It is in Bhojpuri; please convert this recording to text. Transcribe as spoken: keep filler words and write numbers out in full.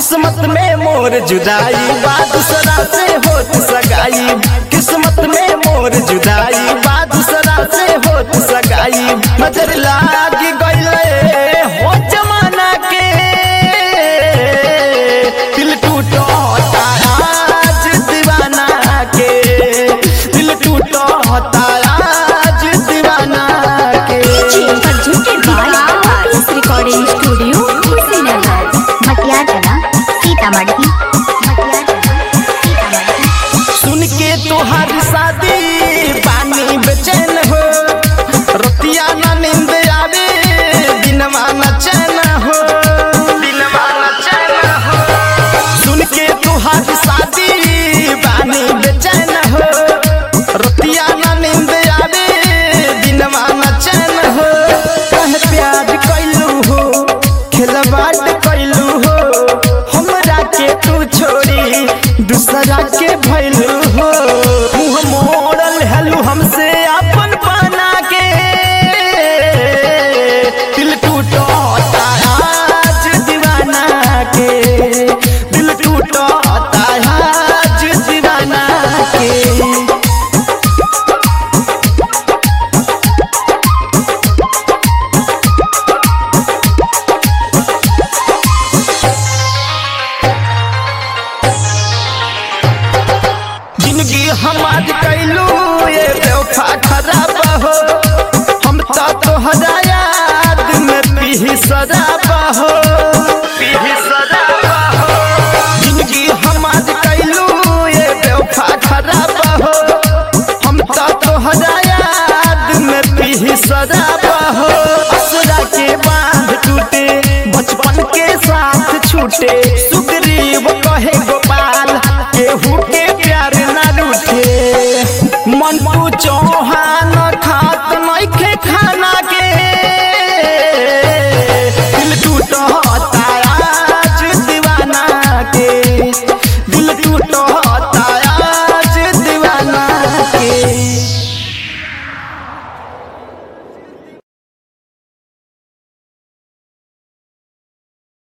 किस्मत में मोर जुदाई बादुसरा से होत सगाई किस्मत में मोर जुदाई बादुसरा से होत सगाई नजर लागी गइले हो जमाना के दिल टूटो आज दीवाना के दिल टूटो आज दीवाना के रिकॉर्डिंग स्टूडियो सुन के तोहर शादी पानी बेचैन हो रतिया ना नींद आवे दिनवा ना चैन हो दिनवा ना चैन हो सुन के तोहर शादी पानी बेचैन हो रतिया ना नींद आवे दिनवा ना चैन हो कह प्यार कैलू हो खिलवाड़ कैलू हो हमरा के तू छोड़ी दूसरा के भैलू हो मुँह मोड़ल हेलू हमसे अपन बना के दिल टूटो आज दीवाना के दिल टूटो आज दीवाना के जिंदगी हमार कैलू ये बेवफा खराब हो हम तो तोहरा याद में पीही शराब हो पीही शराब हो जिंदगी हमार कैलू ये बेवफा खराब हो हम तो तोहरा याद में पीही शराब हो असरा के बांध टूटे बचपन के साथ छूटे सुग्रीव कहे गोपाल केहू के प्यार ना रूठे मन